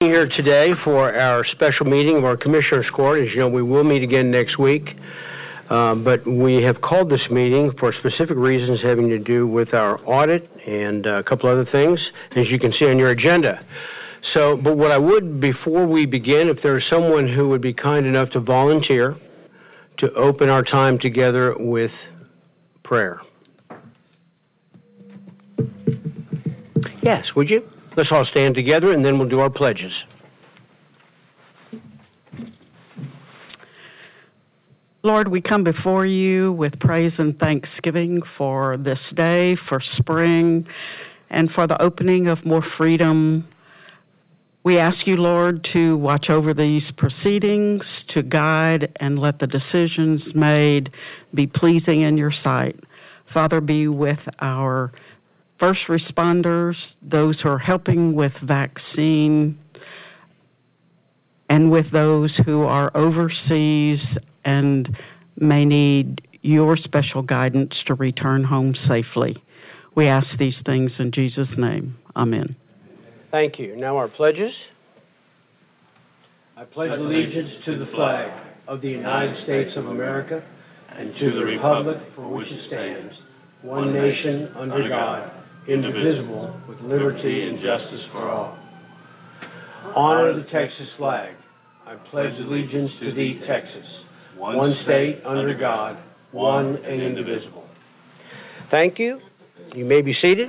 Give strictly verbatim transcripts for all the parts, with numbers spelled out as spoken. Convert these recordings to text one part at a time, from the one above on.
Here today for our special meeting of our Commissioners Court. As you know, we will meet again next week, um, but we have called this meeting for specific reasons having to do with our audit and uh, a couple other things, as you can see on your agenda. So, but what I would, before we begin, if there's someone who would be kind enough to volunteer to open our time together with prayer. Yes, would you? Let's all stand together, and then we'll do our pledges. Lord, we come before you with praise and thanksgiving for this day, for spring, and for the opening of more freedom. We ask you, Lord, to watch over these proceedings, to guide and let the decisions made be pleasing in your sight. Father, be with our first responders, those who are helping with vaccine, and with those who are overseas and may need your special guidance to return home safely. We ask these things in Jesus' name. Amen. Thank you. Now our pledges. I pledge allegiance to the flag of the United States of America and to the republic for which it stands, one nation under God, indivisible, with liberty and justice for all. Honor the Texas flag. I pledge allegiance to thee, Texas, one state under God, one and indivisible. Thank you. You may be seated.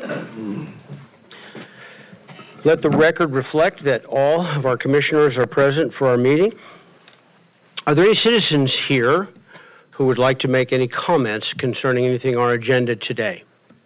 Let the record reflect that all of our commissioners are present for our meeting. Are there any citizens here who would like to make any comments concerning anything on our agenda today?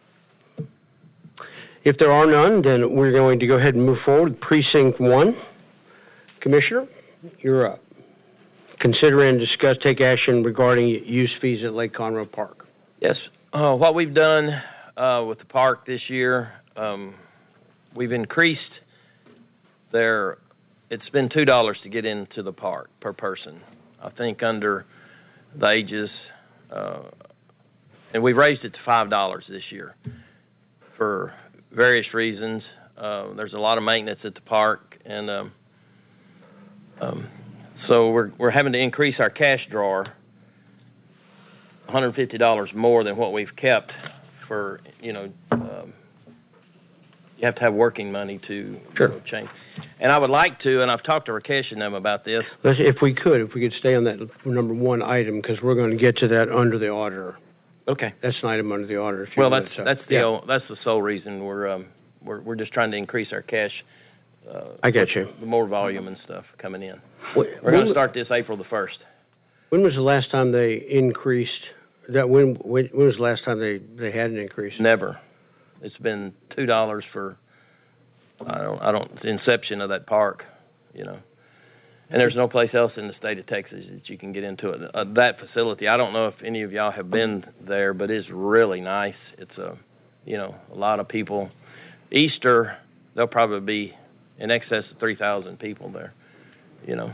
If there are none, then we're going to go ahead and move forward. Precinct one. Commissioner, you're up. Consider and discuss, take action regarding use fees at Lake Conroe Park. Yes. Uh, what we've done uh, with the park this year, um, we've increased their, it's been two dollars to get into the park per person. I think under the ages, uh, and we've raised it to five dollars this year for various reasons. Uh, there's a lot of maintenance at the park, and um, um, so we're we're having to increase our cash drawer one hundred fifty dollars more than what we've kept for, you know, um, you have to have working money to sure. you know, change. And I would like to, and I've talked to Rakesh and them about this. Let's, if we could, if we could stay on that number one item, because we're going to get to that under the auditor. Okay. That's an item under the auditor. Well, that's that's the yeah. old, that's the sole reason we're um we're we're just trying to increase our cash. Uh, I get you. The more volume and stuff coming in. What, we're going to start this April the first. When was the last time they increased that? When when, when was the last time they, they had an increase? Never. It's been two dollars for I don't I don't the inception of that park, you know. And there's no place else in the state of Texas that you can get into it. Uh, that facility, I don't know if any of y'all have been there, but it's really nice. It's a, you know, a lot of people. Easter, there'll probably be in excess of three thousand people there, you know.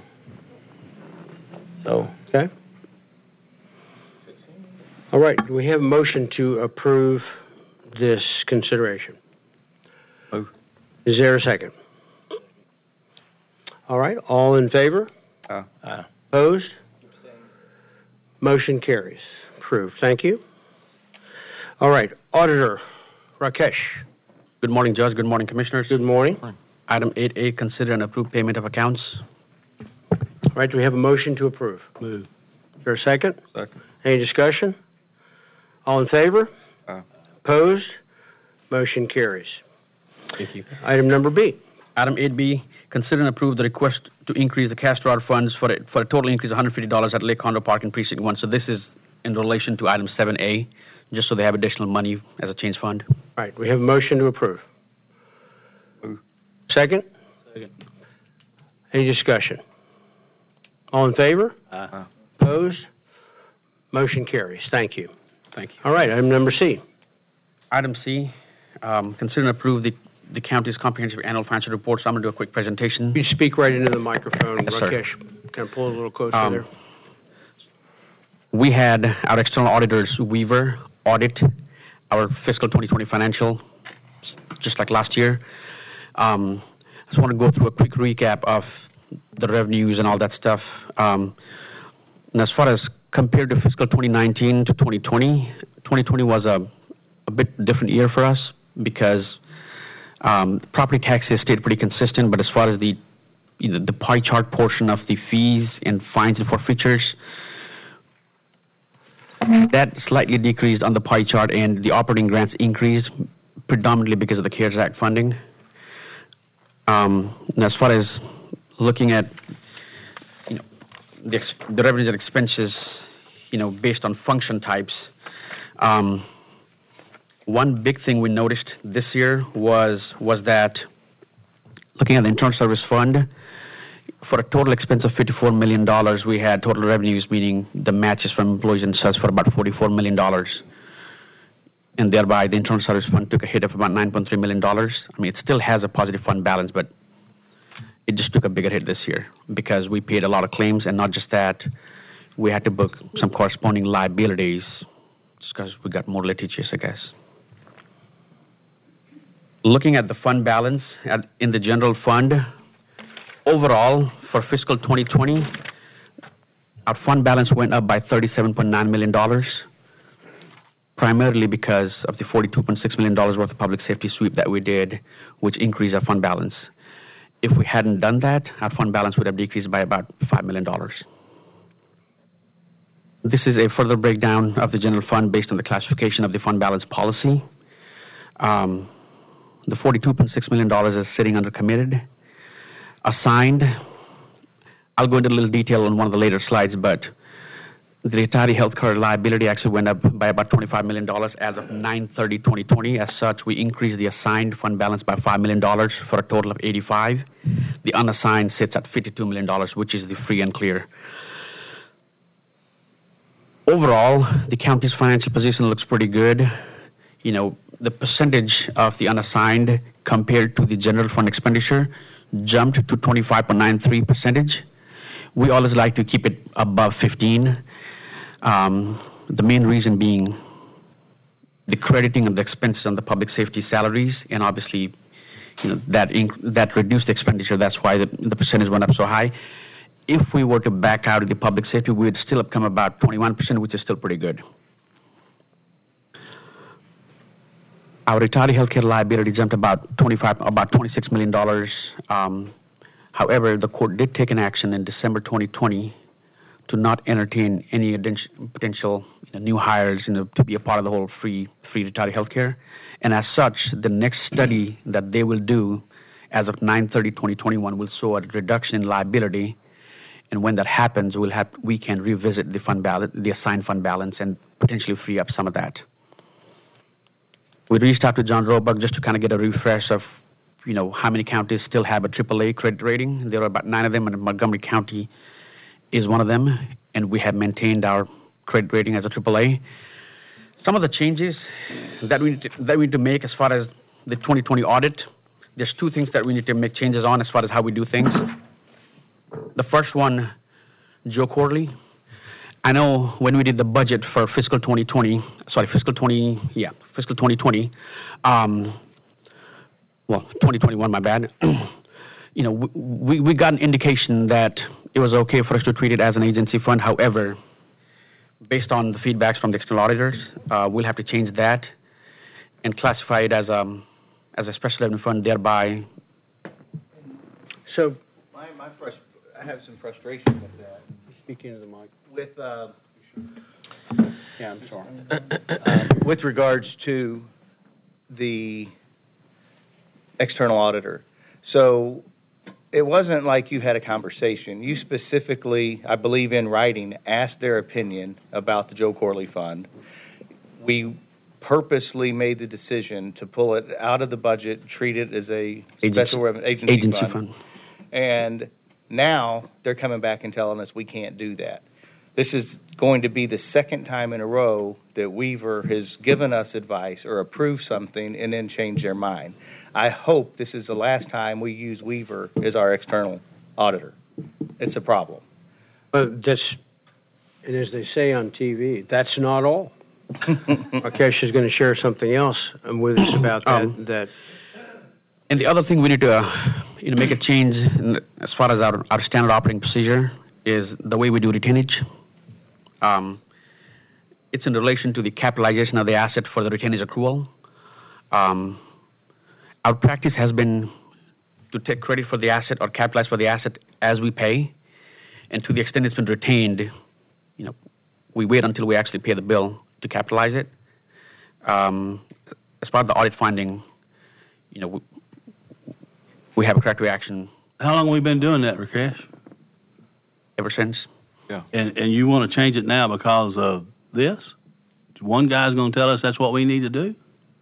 So. Okay. All right. Do we have a motion to approve this consideration? Move. Is there a second? All right, all in favor? Uh, uh. Opposed? Motion carries. Approved. Thank you. All right, Auditor Rakesh. Good morning, Judge. Good morning, Commissioners. Good morning. Item eight A, consider and approve payment of accounts. All right, do we have a motion to approve? Move. Is there a second? Second. Any discussion? All in favor? Uh. Opposed? Motion carries. Thank you. Item number B. Item eight B, consider and approve the request to increase the cash drawer funds for a, for a total increase of one hundred fifty dollars at Lake Conroe Park in Precinct one. So this is in relation to item seven A, just so they have additional money as a change fund. All right, we have a motion to approve. Move. Second? Second. Any discussion? All in favor? Uh. Opposed? Motion carries. Thank you. Thank you. All right, item number C. Item C, um, consider and approve the the county's comprehensive annual financial report. So I'm going to do a quick presentation. You speak right into the microphone, yes, Rakesh. Can I pull it a little closer um, there? We had our external auditors, Weaver, audit our fiscal twenty twenty financial, just like last year. Um, just want to go through a quick recap of the revenues and all that stuff. Um, and as far as compared to fiscal twenty nineteen to twenty twenty, twenty twenty was a, a bit different year for us because um, property taxes stayed pretty consistent, but as far as the you know, the pie chart portion of the fees and fines and forfeitures, that slightly decreased on the pie chart, and the operating grants increased predominantly because of the CARES Act funding. Um, and as far as looking at you know, the, ex- the revenues and expenses, you know, based on function types, um, one big thing we noticed this year was was that looking at the Internal Service Fund, for a total expense of fifty-four million dollars, we had total revenues, meaning the matches from employees and such, for about forty-four million dollars. And thereby, the Internal Service Fund took a hit of about nine point three million dollars. I mean, it still has a positive fund balance, but it just took a bigger hit this year because we paid a lot of claims, and not just that, we had to book some corresponding liabilities just because we got more litigious, I guess. Looking at the fund balance at, in the general fund, overall, for fiscal twenty twenty, our fund balance went up by thirty-seven point nine million dollars, primarily because of the forty-two point six million dollars worth of public safety sweep that we did, which increased our fund balance. If we hadn't done that, our fund balance would have decreased by about five million dollars. This is a further breakdown of the general fund based on the classification of the fund balance policy. Um, the forty-two point six million dollars is sitting under committed. Assigned, I'll go into a little detail on one of the later slides, but the retiree health care liability actually went up by about twenty-five million dollars as of nine thirty twenty twenty. As such, we increased the assigned fund balance by five million dollars for a total of eighty-five. The unassigned sits at fifty-two million dollars, which is the free and clear. Overall, the county's financial position looks pretty good. You know, the percentage of the unassigned compared to the general fund expenditure jumped to twenty-five point nine three percentage. We always like to keep it above fifteen. Um, the main reason being the crediting of the expenses on the public safety salaries, and obviously, you know, that inc- that reduced the expenditure. That's why the, the percentage went up so high. If we were to back out of the public safety, we would still have come about twenty-one percent, which is still pretty good. Our retiree healthcare liability jumped about twenty-five, about twenty-six million dollars. Um, however, the court did take an action in December twenty twenty to not entertain any potential you know, new hires you know, to be a part of the whole free free retiree healthcare. And as such, the next study that they will do as of nine thirty twenty twenty-one will show a reduction in liability. And when that happens, we'll have we can revisit the fund balance, the assigned fund balance, and potentially free up some of that. We reached out to John Roebuck just to kind of get a refresh of, you know, how many counties still have a triple A credit rating. There are about nine of them, and Montgomery County is one of them, and we have maintained our credit rating as a triple A. Some of the changes that we need to, that we need to make as far as the twenty twenty audit, there's two things that we need to make changes on as far as how we do things. The first one, Joe Corley. I know when we did the budget for fiscal twenty twenty, sorry, fiscal twenty, yeah, fiscal twenty twenty, um, well, twenty twenty-one, my bad. you know, we we got an indication that it was okay for us to treat it as an agency fund. However, based on the feedbacks from the external auditors, uh, we'll have to change that and classify it as a as a special revenue fund. Thereby, So, My, my frust- I have some frustration with that. speak into the mic. With, uh, Yeah, I'm sorry. um, with regards to the external auditor. So it wasn't like you had a conversation. You specifically, I believe in writing, asked their opinion about the Joe Corley Fund. We purposely made the decision to pull it out of the budget, treat it as a Agency- special revenue agency, agency fund. fund. And now they're coming back and telling us we can't do that. This is going to be the second time in a row that Weaver has given us advice or approved something and then changed their mind. I hope this is the last time we use Weaver as our external auditor. It's a problem. But that's, and as they say on T V, that's not all. Akesha's going to share something else with us about that. Um, that And the other thing we need to, uh, you know, make a change in, as far as our, our standard operating procedure is the way we do retainage. Um, it's in relation to the capitalization of the asset for the retainage accrual. Um, our practice has been to take credit for the asset or capitalize for the asset as we pay, and to the extent it's been retained, you know, we wait until we actually pay the bill to capitalize it. Um, as part of the audit finding, you know, we, we have a corrective action How long have we been doing that, Rakesh? ever since. And, and you want to change it now because of this? One guy's going to tell us that's what we need to do?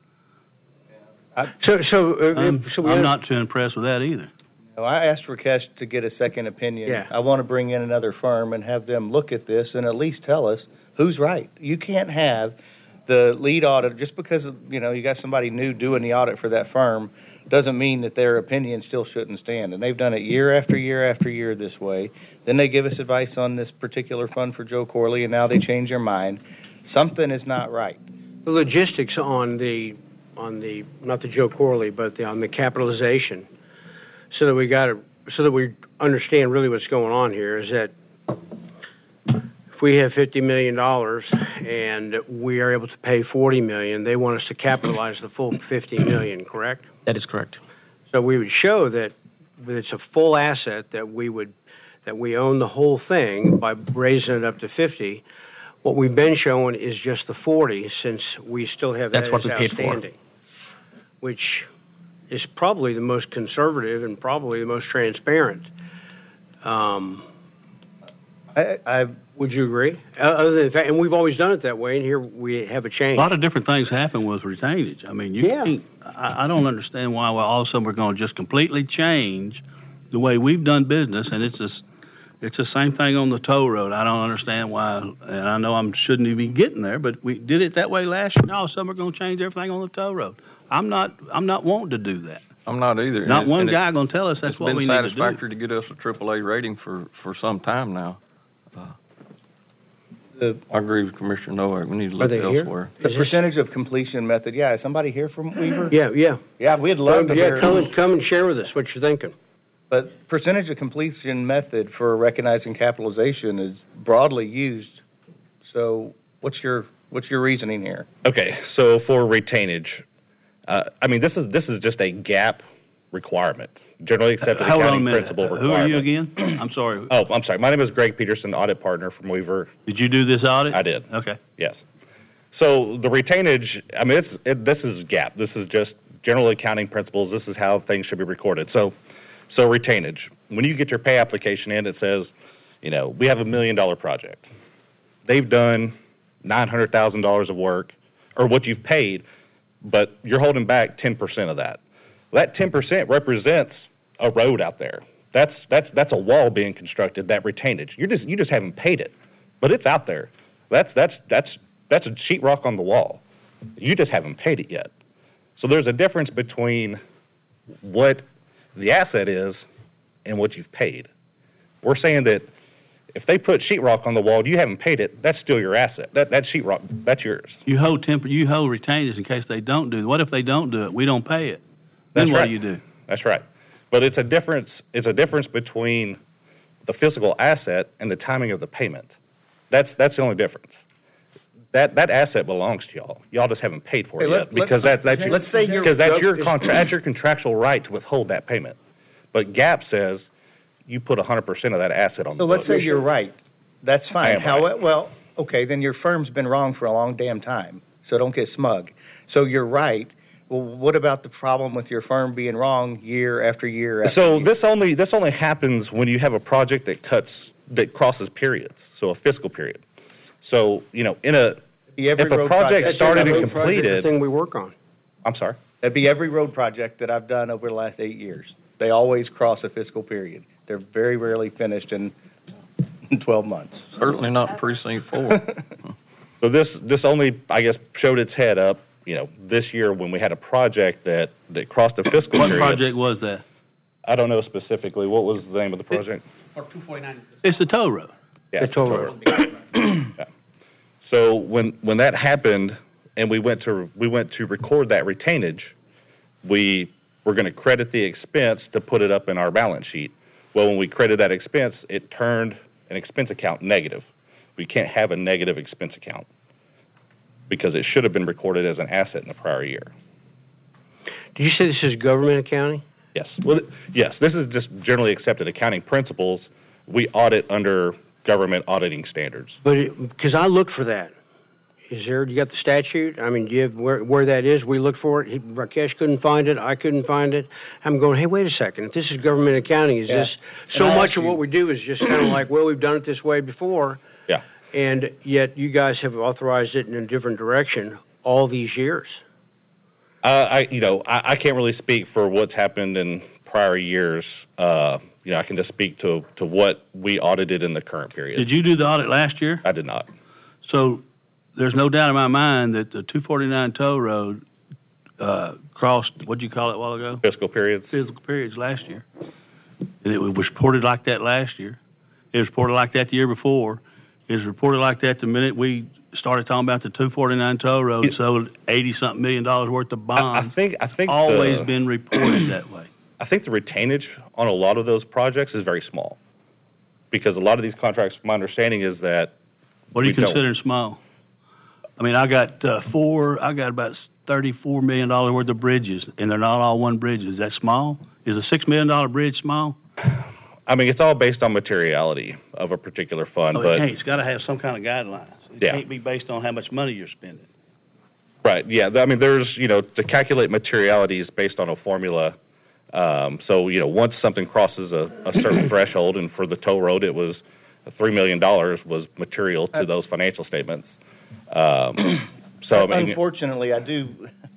So, so, uh, I'm, so we I'm not too impressed with that either. No, I asked Rakesh to get a second opinion. Yeah. I want to bring in another firm and have them look at this and at least tell us who's right. You can't have the lead audit, just because, you know, you got somebody new doing the audit for that firm, doesn't mean that their opinion still shouldn't stand. And they've done it year after year after year this way. Then they give us advice on this particular fund for Joe Corley, and now they change their mind. Something is not right. The logistics on the, on the, not the Joe Corley, but the, on the capitalization, so that we got to, so that we understand really what's going on here, is that if we have fifty million dollars and we are able to pay forty million dollars, they want us to capitalize the full fifty million dollars, correct? That is correct. So we would show that that it's a full asset, that we would, that we own the whole thing by raising it up to fifty. What we've been showing is just the forty, since we still have that That's what as we paid for. outstanding, which is probably the most conservative and probably the most transparent. Um, I, I, would you agree? Uh, Other than the fact, and we've always done it that way, and here we have a A change. lot of different things happen with retainage. I mean, you Yeah. can't, I, I don't understand why we're all of a sudden we're going to just completely change the way we've done business, and it's just, it's the same thing on the toll road. I don't understand why, and I know I shouldn't even be getting there, but we did it that way last year. Now all of a sudden we're going to change everything on the toll road. I'm not, I'm not wanting to do that. I'm not either. Not And- one and it- guy going to tell us that's what we need to do. It's been satisfactory to get us a triple A rating for, for some time now. Uh, the, I agree with Commissioner Nowak. We need to Are look they here? elsewhere. the percentage of completion method, yeah, is somebody here from Weaver? Yeah, yeah. Yeah, we'd love to Yeah, hear. come and, come and share with us what you're thinking. But percentage of completion method for recognizing capitalization is broadly used. So what's your, what's your reasoning here? Okay, so for retainage, uh, I mean, this is, this is just a gap requirement, generally accepted Hold on a accounting minute. principle Who requirement. are you again? I'm sorry. Oh, I'm sorry. My name is Greg Peterson, audit partner from Weaver. Did you do this audit? I did. Okay. Yes. So the retainage, I mean, it's, it, this is gap. This is just general accounting principles. This is how things should be recorded. So, so retainage, when you get your pay application in, it says, you know, we have a million dollar project. They've done nine hundred thousand dollars of work, or what you've paid, but you're holding back ten percent of that. That ten percent represents a road out there. That's, that's, that's a wall being constructed, that retainage. You're just, you just haven't paid it, but it's out there. That's, that's, that's, that's a sheetrock on the wall. You just haven't paid it yet. So there's a difference between what the asset is and what you've paid. We're saying that if they put sheetrock on the wall, you haven't paid it, that's still your asset. That, that sheetrock, that's yours. You hold temper, you hold retainage in case they don't do it. What if they don't do it? We don't pay it. That's Then what right. do you do? That's right. But it's a difference, it's a difference between the physical asset and the timing of the payment. That's, that's the only difference. That, that asset belongs to y'all. Y'all just haven't paid for it Hey, yet, let- let- because that, that's your, let's say you're- because that's your contra, that's your contractual right to withhold that payment. But GAP says you put one hundred percent of that asset on the So let's books. say you're right. That's I fine. am How, right. well, okay, then your firm's been wrong for a long damn time, so don't get smug. So you're right. Well, what about the problem with your firm being wrong year after year after So year? this only, this only happens when you have a project that cuts, that crosses periods, so a fiscal period. So, you know, in a, Be every if a road project That's started every and road project, completed, the thing we work on. I'm sorry. That'd be every road project that I've done over the last eight years. They always cross a fiscal period. They're very rarely finished in twelve months. Certainly not precinct four. So this, this only, I guess, showed its head up, you know, this year when we had a project that, that crossed a fiscal What period. project was that? I don't know specifically. What was the name of the project? It's the toll road. Yeah, The toll road. Yeah. So when, when that happened and we went to, we went to record that retainage, we we're going to credit the expense to put it up in our balance sheet. Well, when we credit that expense, it turned an expense account negative. We can't have a negative expense account because it should have been recorded as an asset in the prior year. Did you say this is government accounting? Yes. Well, th- yes, this is just generally accepted accounting principles. We audit under government auditing standards. But, because I looked for that. Is there, you got the statute? I mean, do you have where, where that is? We looked for it. He, Rakesh couldn't find it. I couldn't find it. I'm going, hey, wait a second. If this is government accounting, is Yeah. this, so And I much asked of you- what we do is just kind of like, well, we've done it this way before. Yeah. And yet you guys have authorized it in a different direction all these years. Uh, I, you know, I, I can't really speak for what's happened in prior years. Uh, you know, I can just speak to, to what we audited in the current period. Did you do the audit last year? I did not. So there's no doubt in my mind that the two forty-nine toll road uh, crossed, what'd you call it a while ago? Fiscal periods? Physical periods last year. And it was reported like that last year. It was reported like that the year before. It was reported like that the minute we started talking about the two forty-nine toll road, It- sold eighty-something million dollars worth of I, I bonds. think, I think Always the, been reported that way. I think the retainage on a lot of those projects is very small. Because a lot of these contracts, my understanding is that What are you We don't. considering small? I mean, I got uh, four, I got about thirty-four million dollars worth of bridges, and they're not all one bridge. Is that small? Is a six million dollar bridge small? I mean, it's all based on materiality of a particular fund, Oh, it but, can't. It's got to have some kind of guidelines. It Yeah. can't be based on how much money you're spending. right, yeah, I mean, there's, you know, to calculate materiality is based on a formula. Um, so, you know, once something crosses a, a certain threshold, and for the toll road, it was three million dollars was material to those financial statements. Um, so, I mean, Unfortunately, I do,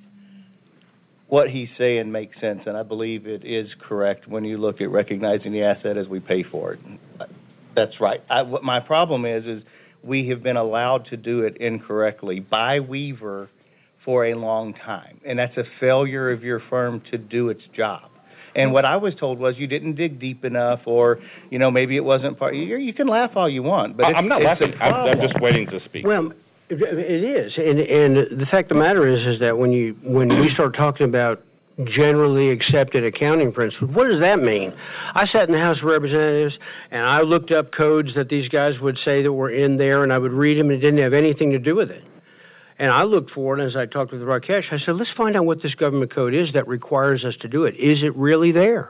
what he's saying makes sense, and I believe it is correct when you look at recognizing the asset as we pay for it. That's right. I, what my problem is, is we have been allowed to do it incorrectly by Weaver for a long time, and that's a failure of your firm to do its job. And what I was told was you didn't dig deep enough, or, you know, maybe it wasn't part, you, you can laugh all you want, but I- it's, I'm not it's laughing, a I'm, I'm problem. just waiting to speak. Well, it, it is, and and the fact of the matter is, is that when you when we start talking about generally accepted accounting principles, what does that mean? I sat in the House of Representatives and I looked up codes that these guys would say that were in there, and I would read them, and it didn't have anything to do with it. And I looked for it as I talked with Rakesh. I said, let's find out what this government code is that requires us to do it. Is it really there?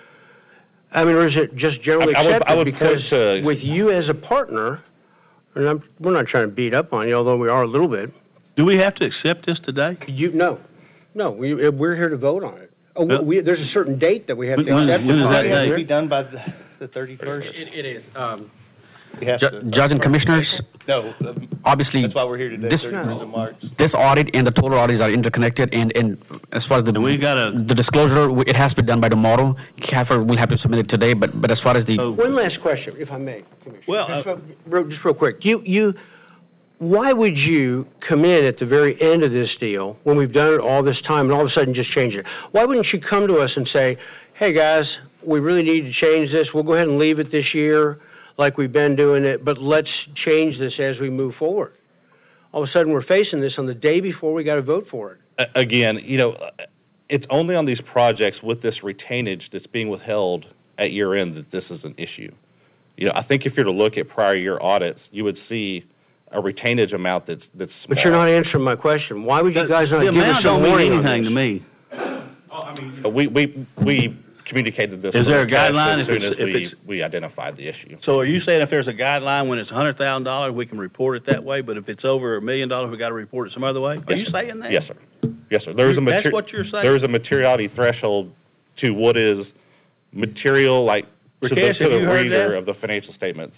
I mean, or is it just generally I- I would- accepted? I would because point to- with you as a partner, and I'm, we're not trying to beat up on you, although we are a little bit. Do we have to accept this today? You no, no. We we're here to vote on it. Oh, Well- we, there's a certain date that we have to When- when- accept. when is it. that It has to date? be done by the, the thirty-first. It, it is. Um, We have Ju- to- Judge and Commissioners, No, um, obviously, that's why we're here today, this- thirty-first of March. this audit and the total audits are interconnected, and, and as far as the, And we gotta- the disclosure, it has to be done by tomorrow. C A F R will have to submit it today, but, but as far as the, So- one last question, if I may, Commissioner. Well, just, uh, real, just real quick. You you. Why would you come in at the very end of this deal when we've done it all this time and all of a sudden just change it? Why wouldn't you come to us and say, hey, guys, we really need to change this. We'll go ahead and leave it this year like we've been doing it, but let's change this as we move forward. All of a sudden, we're facing this on the day before we got to vote for it. A- Again, you know, it's only on these projects with this retainage that's being withheld at year end that this is an issue. You know, I think if you're to look at prior year audits, you would see a retainage amount that's, that's small. But you're not answering my question. Why would you guys not The give us amount some don't mean warning on anything this? to me. We, we, we communicated this. Is there a with Rakesh guideline as if soon it's- as if we, it's- we identified the issue. So are you saying if there's a guideline when it's a hundred thousand dollars, we can report it that way, but if it's over a million dollars, we gotta report it some other way? Are Yes, you sir. saying that? Yes, sir. Yes, sir. There's a That's mater- what you're saying? There's a materiality threshold to what is material, like, to the, Rakesh, to have the you heard reader that? of the financial statements.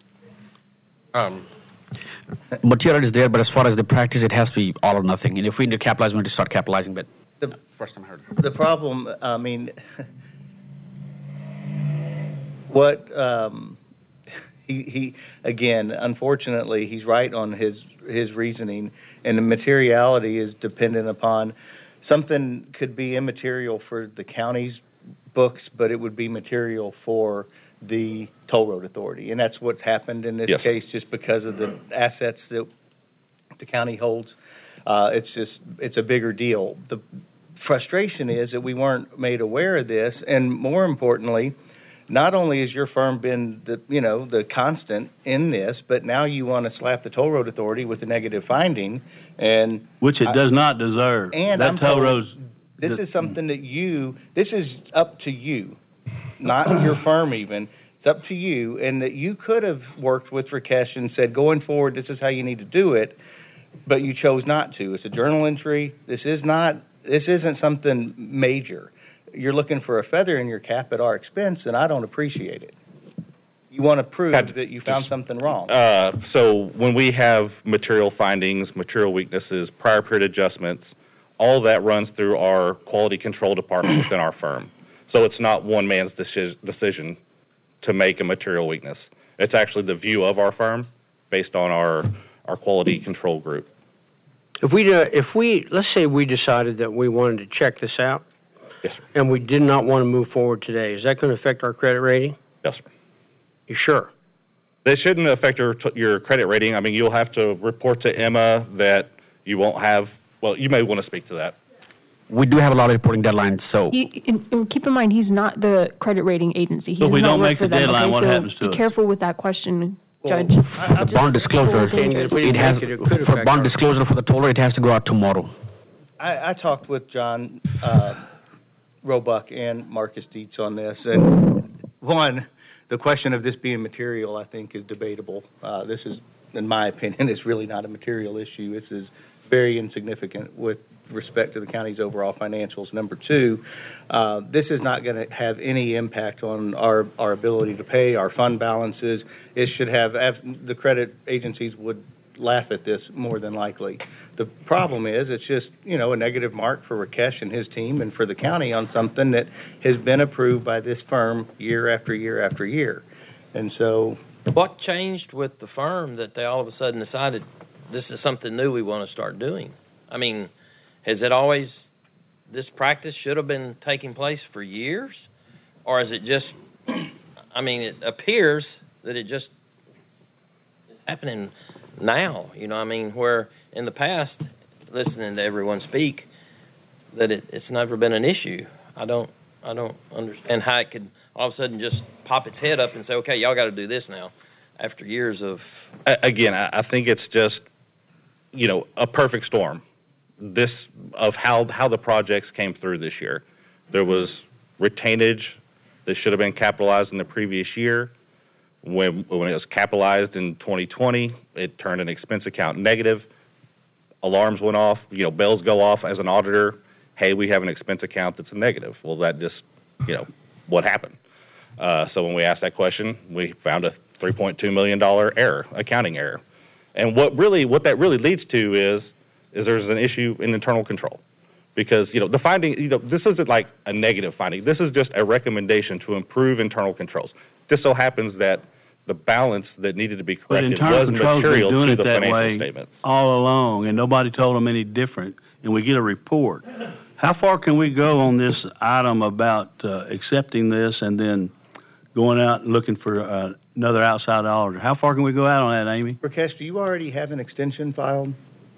Um, material is there, but as far as the practice, it has to be all or nothing. And if we need to capitalize, we need to start capitalizing, but The, first time I heard it. the problem, I mean, what, um, he, he, again, unfortunately, he's right on his, his reasoning, and the materiality is dependent upon, something could be immaterial for the county's books, but it would be material for the toll road authority, and that's what's happened in this Yes. case, just because of the assets that the county holds. Uh, it's just, it's a bigger deal. The frustration is that we weren't made aware of this, and more importantly, not only has your firm been the, you know, the constant in this, but now you want to slap the toll road authority with a negative finding, and Which it I- does not deserve. and That I'm toll told road's this the- is something that you, this is up to you, not your firm even. It's up to you, and that you could have worked with Rakesh and said, going forward, this is how you need to do it, but you chose not to. It's a journal entry. This is not, this isn't something major. You're looking for a feather in your cap at our expense, and I don't appreciate it. You want to prove God, that you found something wrong. Uh, so when we have material findings, material weaknesses, prior period adjustments, all that runs through our quality control department within our firm. So it's not one man's deci- decision to make a material weakness. It's actually the view of our firm based on our, our quality control group. If we, uh, if we, let's say we decided that we wanted to check this out, Yes, sir. and we did not want to move forward today, is that going to affect our credit rating? Yes, sir. You sure? They shouldn't affect your, your credit rating. I mean, you'll have to report to Emma that you won't have, well, you may want to speak to that. We do have a lot of reporting deadlines, so He, and, and keep in mind, he's not the credit rating agency. He So if does we not don't work make for the them, deadline, okay? what So happens to be us? careful with that question, Well, Judge. I- I the bond disclosure, saying that if we it didn't has, make it, it could for affect bond our- disclosure for the toll road, it has to go out tomorrow. I, I talked with John uh, Roebuck and Marcus Dietz on this, and one, the question of this being material, I think, is debatable. Uh, this is, in my opinion, is really not a material issue. This is very insignificant with respect to the county's overall financials. Number two, uh, this is not going to have any impact on our, our ability to pay, our fund balances. It should have, the credit agencies would laugh at this more than likely. The problem is, it's just, you know, a negative mark for Rakesh and his team and for the county on something that has been approved by this firm year after year after year. And so, What changed with the firm that they all of a sudden decided this is something new we want to start doing? I mean, has it always, this practice should have been taking place for years? Or is it just, I mean, it appears that it just is happening now, you know, I mean, where in the past, listening to everyone speak, that it, it's never been an issue. I don't, I don't understand how it could all of a sudden just pop its head up and say, okay, y'all got to do this now, after years of. A- Again, I I think it's just, you know, a perfect storm. This, of how, how the projects came through this year. There was retainage that should have been capitalized in the previous year. When, when it was capitalized in twenty twenty, it turned an expense account negative. Alarms went off, you know, bells go off as an auditor. Hey, we have an expense account that's a negative. Well, that just, you know, what happened? Uh, so when we asked that question, we found a three point two million dollars error, accounting error. And what really, what that really leads to is, is there's an issue in internal control. Because, you know, the finding, you know, this isn't like a negative finding. This is just a recommendation to improve internal controls. Just so happens that the balance that needed to be But corrected internal was controls material been doing to it the that financial way statements. all along, and nobody told them any different, and we get a report. How far can we go on this item about uh, accepting this and then going out and looking for uh, another outside auditor? How far can we go out on that, Amy? Rakesh, do you already have an extension filed?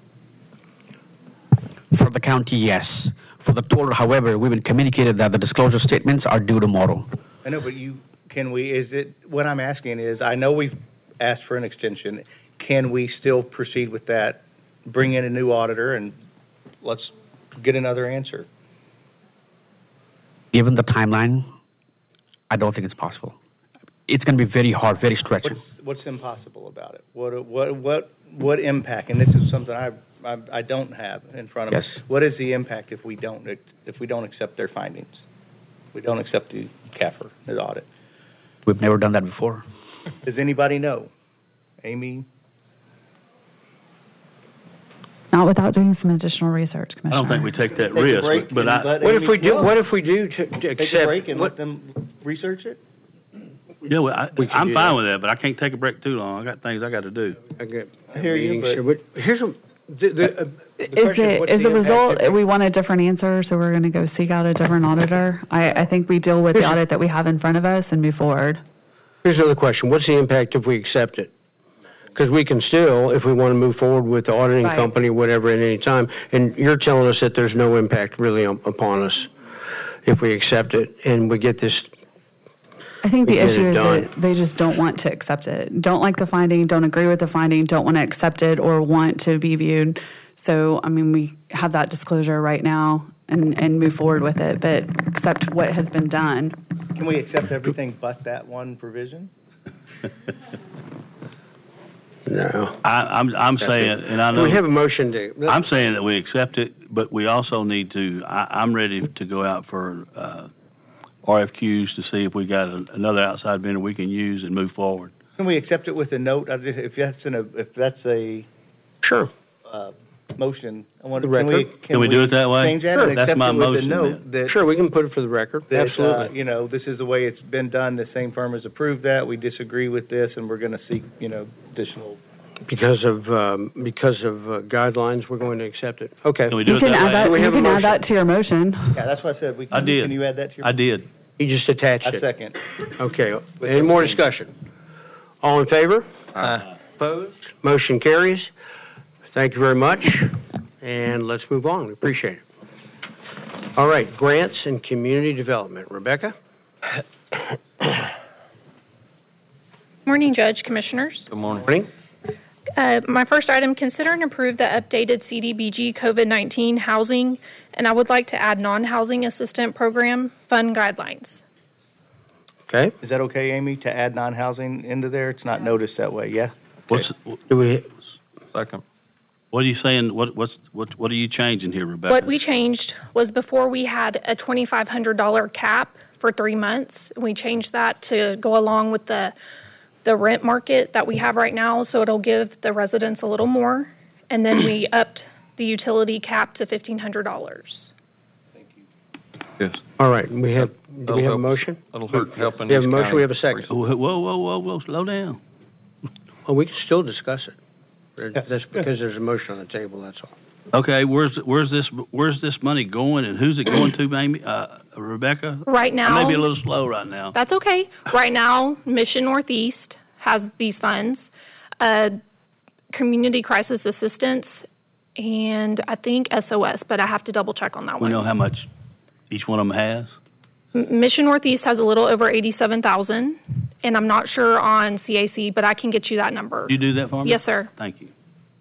For the county, yes. For the toll road, however, we've been communicated that the disclosure statements are due tomorrow. I know, but you, can we, is it, what I'm asking is, I know we've asked for an extension. Can we still proceed with that? Bring in a new auditor and let's get another answer. Given the timeline, I don't think it's possible. It's going to be very hard, very stretching. What's, what's impossible about it? What, what, what, what impact, and this is something I, I, I don't have in front of me. Yes. What is the impact if we don't, if we don't accept their findings? We don't accept the C A F R, the audit? We've never done that before. Does anybody know? Amy? Not without doing some additional research, I Commissioner. don't think we take that Take a risk, break but and I, let What if Amy we do, go. what if we do to, to accept? Take a break and what- let them research it? yeah, well, I, We can I'm do fine that. with that, but I can't take a break too long. I got things I got to do. I get I hear you, meetings but- here, but here's a, the, the, uh, the Is question it, what's is the impact result, if- we want a different answer, so we're gonna go seek out a different auditor? I, I think we deal with the audit that we have in front of us and move forward. Here's another question, what's the impact if we accept it? Because we can still, if we want to move forward with the auditing Right. company, whatever, at any time, and you're telling us that there's no impact really um, upon us if we accept it and we get this. I think the We get issue it is done. that they just don't want to accept it. Don't like the finding, don't agree with the finding, don't want to accept it or want to be viewed. So, I mean, we have that disclosure right now and, and move forward with it, but accept what has been done. Can we accept everything but that one provision? No. I, I'm, I'm saying, and I Do know, we have a motion to? I'm saying that we accept it, but we also need to, I, I'm ready to go out for, uh, R F Qs to see if we got a- another outside vendor we can use and move forward. Can we accept it with a note? I just- If that's in a, if that's a, Sure. uh, motion, I want, The can we, record. Can we do it that way? change that Sure. and That's accept my it with a motion note that, Sure, we can put it for the record. that, uh, Absolutely. you know, this is the way it's been done, the same firm has approved that, we disagree with this, and we're gonna seek, you know, additional. Because of, um, because of uh, guidelines, we're going to accept it. Okay. Can we do You it can that add way? that, Do we you have a can add motion? that to your motion. Yeah, that's what I said, we I can, did. can you add that to your? I did. You just attached I it. second. Okay. Any more discussion? All in favor? Uh, Opposed? Motion carries. Thank you very much, and let's move on. We appreciate it. All right, grants and community development. Rebecca? Morning, Judge, Commissioners. Good morning. Morning. Uh, my first item, consider and approve the updated C D B G COVID nineteen housing, and I would like to add non-housing assistant program fund guidelines. Okay. Is that okay, Amy, to add non-housing into there? It's not noticed that way, yeah? What's, Do we, Second. what are you saying, what, what's, what, what are you changing here, Rebecca? What we changed was before we had a twenty-five hundred dollars cap for three months. We changed that to go along with the, the rent market that we have right now, so it'll give the residents a little more. And then we upped the utility cap to fifteen hundred dollars. Yes. all right, we have, do we That'll have a help. motion? That'll hurt helping. We have a these motion, county we have a second. Whoa, whoa, whoa, whoa, whoa, slow down. Well, we can still discuss it. That's because there's a motion on the table, that's all. Okay, where's, where's this, where's this money going and who's it going to, Amy, uh, Rebecca? Right now. I may be a little slow right now. That's okay. Right now, Mission Northeast has these funds, uh, Community Crisis Assistance, and I think S O S, but I have to double check on that We one. know how much each one of them has? M- Mission Northeast has a little over eighty-seven thousand, and I'm not sure on C A C, but I can get you that number. You do that for me? Yes, sir. Thank you.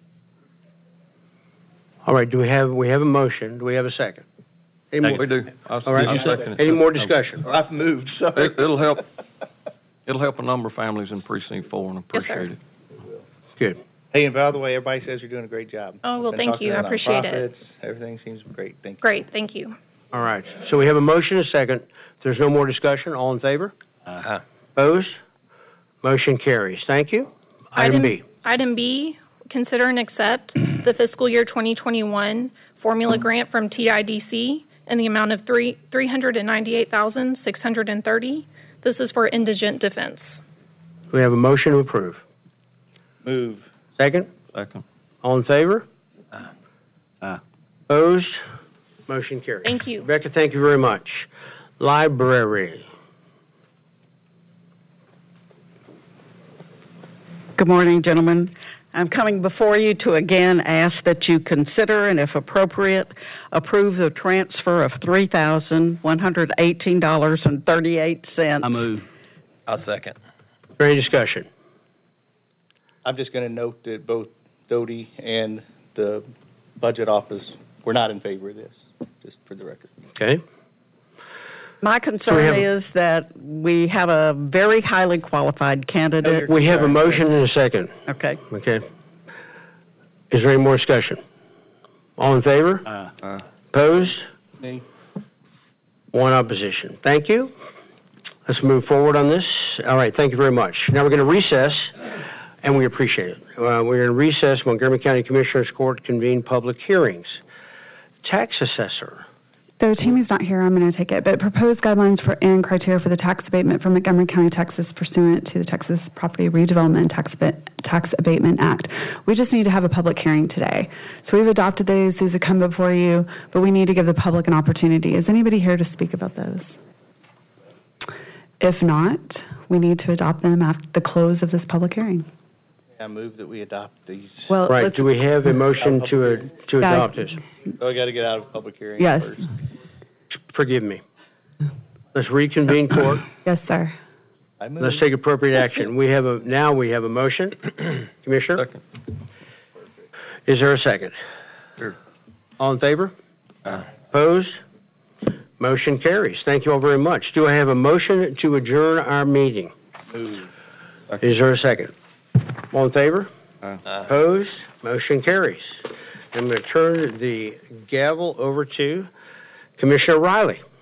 All right, do we have, we have a motion, do we have a second? Any more? We do. I'll, All right, I'll second it. any more discussion? I've moved, sorry. It, it'll help, it'll help a number of families in precinct four and Yes, sir. appreciate it. Good. Hey, and by the way, everybody says you're doing a great job. Oh, well, Been thank talking you. to I the appreciate it. nonprofits, everything seems great, thank you. Great, thank you. All right, so we have a motion, a second. If there's no more discussion, all in favor? uh, Opposed? Motion carries. Thank you. Item B. Item B, consider and accept the fiscal year twenty twenty-one formula grant from T I D C in the amount of three three hundred ninety-eight thousand six hundred thirty. This is for indigent defense. We have a motion to approve. Move. Second? Second. All in favor? Uh, Opposed? Motion carries. Thank you. Rebecca, thank you very much. Library. Good morning, gentlemen. I'm coming before you to again ask that you consider and, if appropriate, approve the transfer of three thousand one hundred eighteen dollars and thirty-eight cents. I move. I'll second. Any discussion? I'm just gonna note that both Doty and the budget office were not in favor of this, just for the record. Okay. My concern is that we have a very highly qualified candidate. We have a motion and a second. Okay. Okay. Is there any more discussion? All in favor? Uh, Uh, Opposed? Me? One opposition. Thank you. Let's move forward on this. All right, thank you very much. Now we're going to recess, and we appreciate it. Uh, we're going to recess. Montgomery County Commissioners Court convene public hearings. Tax assessor. So Tammy's not here, I'm going to take it, but proposed guidelines for and criteria for the tax abatement for Montgomery County, Texas pursuant to the Texas Property Redevelopment and Tax, Ab- Tax Abatement Act. We just need to have a public hearing today. So we've adopted these, these have come before you, but we need to give the public an opportunity. Is anybody here to speak about those? If not, we need to adopt them after the close of this public hearing. I move that we adopt these. Well, Right, let's- do we have a motion to, uh, to Yeah. adopt this? Oh, we got to get out of public hearing Yes. first. Forgive me. Let's reconvene court. Yes, sir. I move. Let's take appropriate action. We have a, now we have a motion. Commissioner? Second. Is there a second? Sure. All in favor? Aye. Opposed? Motion carries. Thank you all very much. Do I have a motion to adjourn our meeting? Move. Is there a second? All in favor? Aye. Opposed? Motion carries. I'm going to turn the gavel over to Commissioner Riley.